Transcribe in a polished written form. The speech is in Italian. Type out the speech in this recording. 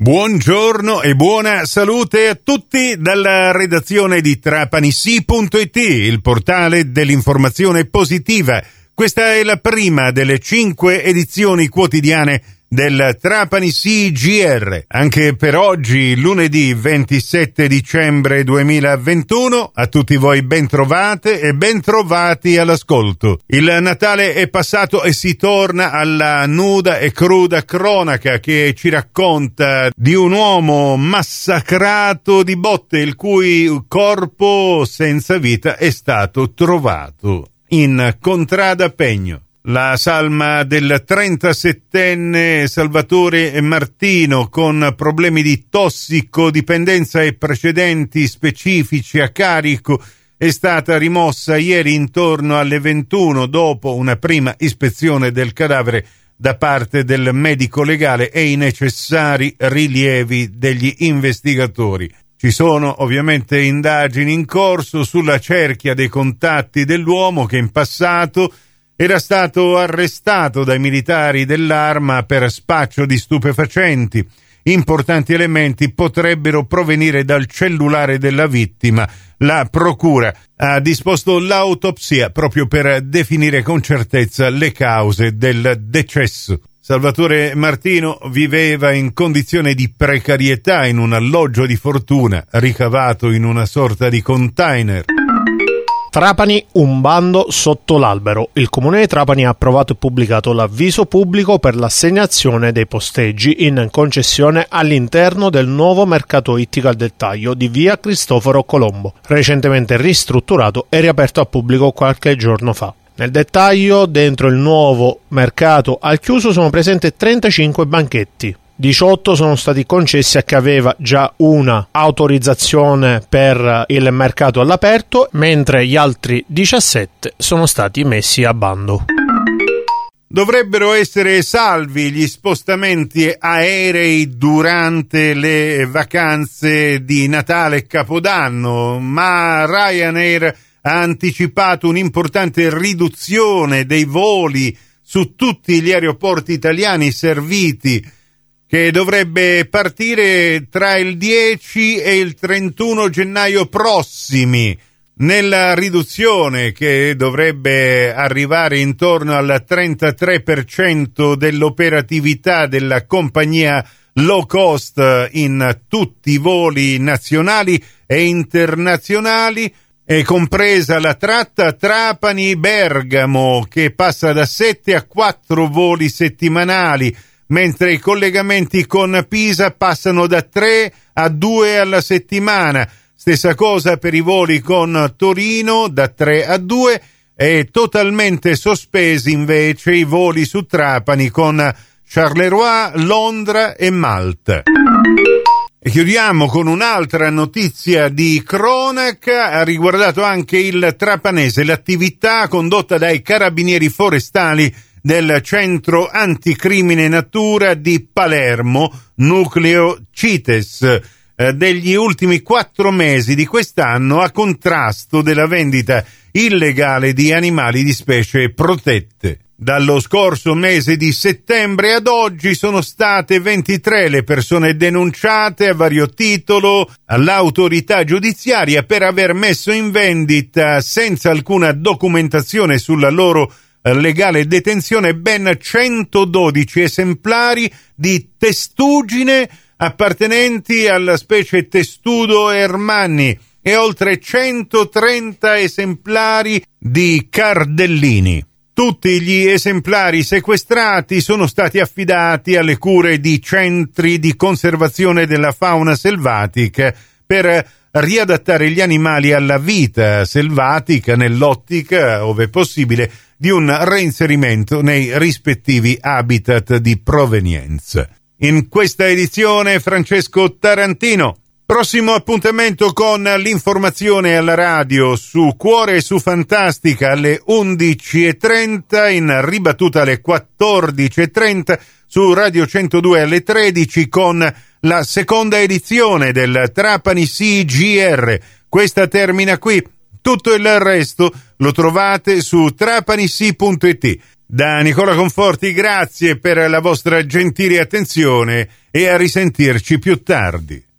Buongiorno e buona salute a tutti dalla redazione di TrapaniSì.it, il portale dell'informazione positiva. Questa è la prima delle 5 edizioni quotidiane del Trapani Sì GR. Anche per oggi, lunedì 27 dicembre 2021, a tutti voi ben trovate e ben trovati all'ascolto. Il Natale è passato e si torna alla nuda e cruda cronaca che ci racconta di un uomo massacrato di botte, il cui corpo senza vita è stato trovato in Contrada Pegno. La salma del 37enne Salvatore Martino, con problemi di tossicodipendenza e precedenti specifici a carico, è stata rimossa ieri intorno alle 21 dopo una prima ispezione del cadavere da parte del medico legale e i necessari rilievi degli investigatori. Ci sono ovviamente indagini in corso sulla cerchia dei contatti dell'uomo che in passato era stato arrestato dai militari dell'Arma per spaccio di stupefacenti. Importanti elementi potrebbero provenire dal cellulare della vittima. La procura ha disposto l'autopsia proprio per definire con certezza le cause del decesso. Salvatore Martino viveva in condizione di precarietà in un alloggio di fortuna ricavato in una sorta di container. Trapani, un bando sotto l'albero. Il comune di Trapani ha approvato e pubblicato l'avviso pubblico per l'assegnazione dei posteggi in concessione all'interno del nuovo mercato ittico al dettaglio di via Cristoforo Colombo, recentemente ristrutturato e riaperto al pubblico qualche giorno fa. Nel dettaglio, dentro il nuovo mercato al chiuso sono presenti 35 banchetti. 18 sono stati concessi a chi aveva già una autorizzazione per il mercato all'aperto, mentre gli altri 17 sono stati messi a bando. Dovrebbero essere salvi gli spostamenti aerei durante le vacanze di Natale e Capodanno, ma Ryanair ha anticipato un'importante riduzione dei voli su tutti gli aeroporti italiani serviti, che dovrebbe partire tra il 10 e il 31 gennaio prossimi, nella riduzione che dovrebbe arrivare intorno al 33% dell'operatività della compagnia low cost in tutti i voli nazionali e internazionali, è compresa la tratta Trapani-Bergamo, che passa da 7 a 4 voli settimanali, mentre i collegamenti con Pisa passano da 3 a 2 alla settimana. Stessa cosa per i voli con Torino, da 3 a 2, e totalmente sospesi invece i voli su Trapani con Charleroi, Londra e Malta. E chiudiamo con un'altra notizia di cronaca. Ha riguardato anche il trapanese, l'attività condotta dai carabinieri forestali del Centro Anticrimine Natura di Palermo, nucleo CITES, degli ultimi 4 mesi di quest'anno a contrasto della vendita illegale di animali di specie protette. Dallo scorso mese di settembre ad oggi sono state 23 le persone denunciate a vario titolo all'autorità giudiziaria per aver messo in vendita, senza alcuna documentazione sulla loro legale detenzione, ben 112 esemplari di testuggine appartenenti alla specie Testudo ermanni e oltre 130 esemplari di cardellini. Tutti gli esemplari sequestrati sono stati affidati alle cure di centri di conservazione della fauna selvatica per riadattare gli animali alla vita selvatica nell'ottica, ove possibile, di un reinserimento nei rispettivi habitat di provenienza. In questa edizione Francesco Tarantino. Prossimo appuntamento con l'informazione alla radio su Cuore e su Fantastica alle 11.30, in ribattuta alle 14.30 su Radio 102 alle 13 con la seconda edizione del Trapani Sì GR. Questa termina qui. Tutto il resto lo trovate su TrapaniSì.it. Da Nicola Conforti grazie per la vostra gentile attenzione e a risentirci più tardi.